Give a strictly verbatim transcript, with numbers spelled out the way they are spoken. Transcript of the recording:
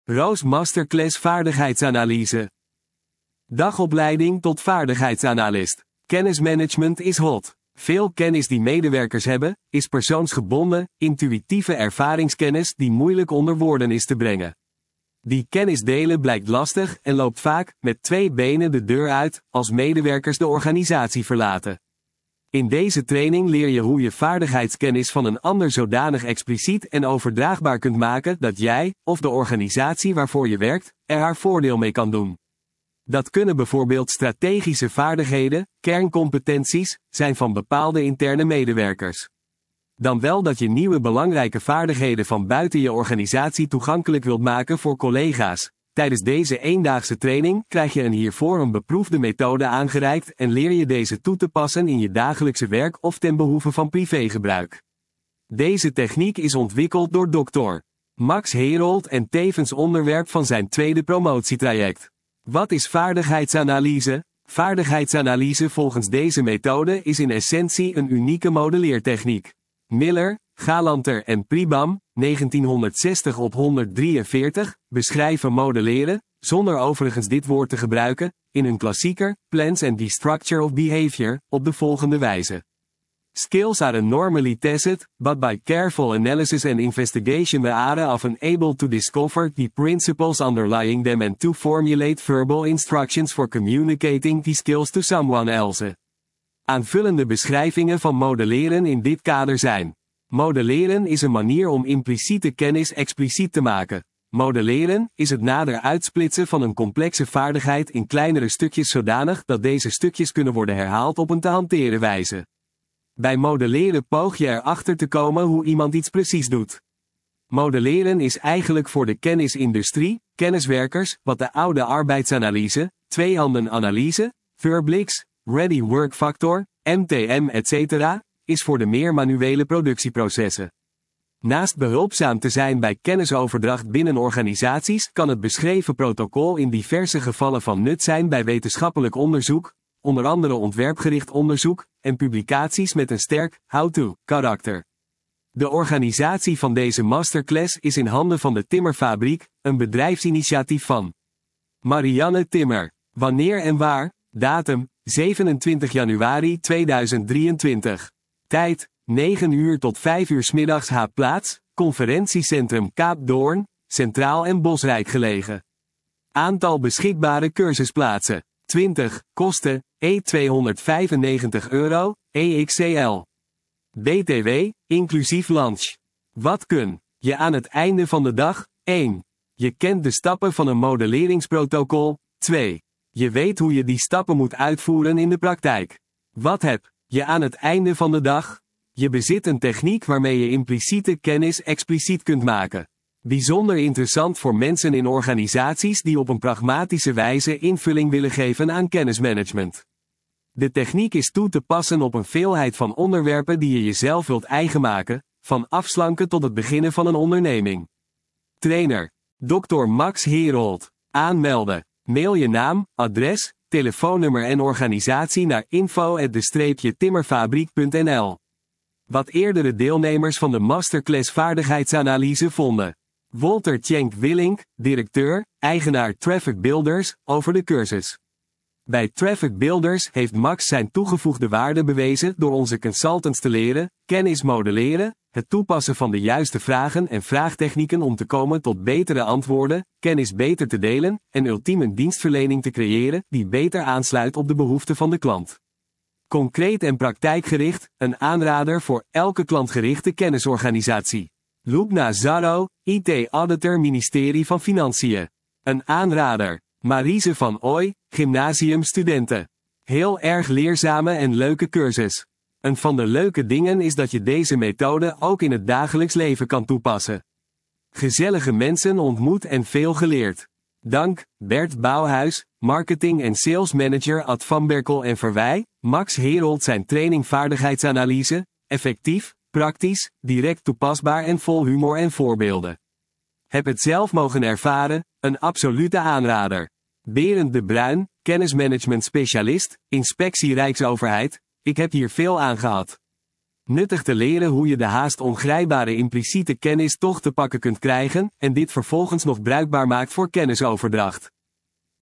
Roos Masterclass Vaardigheidsanalyse. Dagopleiding tot vaardigheidsanalist. Kennismanagement is hot. Veel kennis die medewerkers hebben, is persoonsgebonden, intuïtieve ervaringskennis die moeilijk onder woorden is te brengen. Die kennis delen blijkt lastig en loopt vaak, met twee benen de deur uit, als medewerkers de organisatie verlaten. In deze training leer je hoe je vaardigheidskennis van een ander zodanig expliciet en overdraagbaar kunt maken dat jij, of de organisatie waarvoor je werkt, er haar voordeel mee kan doen. Dat kunnen bijvoorbeeld strategische vaardigheden, kerncompetenties, zijn van bepaalde interne medewerkers. Dan wel dat je nieuwe belangrijke vaardigheden van buiten je organisatie toegankelijk wilt maken voor collega's. Tijdens deze eendaagse training krijg je een hiervoor een beproefde methode aangereikt en leer je deze toe te passen in je dagelijkse werk of ten behoeve van privégebruik. Deze techniek is ontwikkeld door dokter Max Herold en tevens onderwerp van zijn tweede promotietraject. Wat is vaardigheidsanalyse? Vaardigheidsanalyse volgens deze methode is in essentie een unieke modelleertechniek. Miller, Galanter en Pribam, negentienhonderdzestig op honderddrieënveertig, beschrijven modelleren, zonder overigens dit woord te gebruiken, in hun klassieker, Plans and the Structure of Behavior, op de volgende wijze. Skills are normally tested, but by careful analysis and investigation we are often able to discover the principles underlying them and to formulate verbal instructions for communicating the skills to someone else. Aanvullende beschrijvingen van modelleren in dit kader zijn: modelleren is een manier om impliciete kennis expliciet te maken. Modelleren is het nader uitsplitsen van een complexe vaardigheid in kleinere stukjes zodanig dat deze stukjes kunnen worden herhaald op een te hanteren wijze. Bij modelleren poog je erachter te komen hoe iemand iets precies doet. Modelleren is eigenlijk voor de kennisindustrie, kenniswerkers, wat de oude arbeidsanalyse, tweehandenanalyse, Verblix, Ready Work Factor, M T M et cetera, is voor de meer manuele productieprocessen. Naast behulpzaam te zijn bij kennisoverdracht binnen organisaties, kan het beschreven protocol in diverse gevallen van nut zijn bij wetenschappelijk onderzoek, onder andere ontwerpgericht onderzoek, en publicaties met een sterk how-to-karakter. De organisatie van deze masterclass is in handen van de Timmerfabriek, een bedrijfsinitiatief van Marianne Timmer. Wanneer en waar? Datum: zevenentwintig januari tweeduizend drieëntwintig. Tijd: negen uur tot vijf uur 's middags. H. Plaats: Conferentiecentrum Kaapdoorn, centraal en bosrijk gelegen. Aantal beschikbare cursusplaatsen: twintig, kosten, E tweehonderdvijfennegentig euro, E X C L. B T W, inclusief lunch. Wat kun je aan het einde van de dag? één. Je kent de stappen van een modelleringsprotocol. twee. Je weet hoe je die stappen moet uitvoeren in de praktijk. Wat heb je aan het einde van de dag? Je bezit een techniek waarmee je impliciete kennis expliciet kunt maken. Bijzonder interessant voor mensen in organisaties die op een pragmatische wijze invulling willen geven aan kennismanagement. De techniek is toe te passen op een veelheid van onderwerpen die je jezelf wilt eigen maken, van afslanken tot het beginnen van een onderneming. Trainer dokter Max Herold. Aanmelden. Mail je naam, adres, telefoonnummer en organisatie naar info apenstaartje timmerfabriek punt n l. Wat eerdere deelnemers van de Masterclass Vaardigheidsanalyse vonden. Walter Tjenk Willink, directeur, eigenaar Traffic Builders, over de cursus. Bij Traffic Builders heeft Max zijn toegevoegde waarde bewezen door onze consultants te leren, kennis modelleren, het toepassen van de juiste vragen en vraagtechnieken om te komen tot betere antwoorden, kennis beter te delen en ultiem een dienstverlening te creëren die beter aansluit op de behoeften van de klant. Concreet en praktijkgericht, een aanrader voor elke klantgerichte kennisorganisatie. Lubna Zarro, I T-auditor Ministerie van Financiën. Een aanrader. Marise van Ooy, gymnasiumstudenten. Heel erg leerzame en leuke cursus. Een van de leuke dingen is dat je deze methode ook in het dagelijks leven kan toepassen. Gezellige mensen ontmoet en veel geleerd. Dank, Bert Bouwhuis, Marketing en Sales Manager at Van Berkel en Verwij, Max Herold zijn training vaardigheidsanalyse, effectief, praktisch, direct toepasbaar en vol humor en voorbeelden. Heb het zelf mogen ervaren, een absolute aanrader. Berend de Bruin, kennismanagement specialist, Inspectie Rijksoverheid, ik heb hier veel aan gehad. Nuttig te leren hoe je de haast ongrijpbare impliciete kennis toch te pakken kunt krijgen, en dit vervolgens nog bruikbaar maakt voor kennisoverdracht.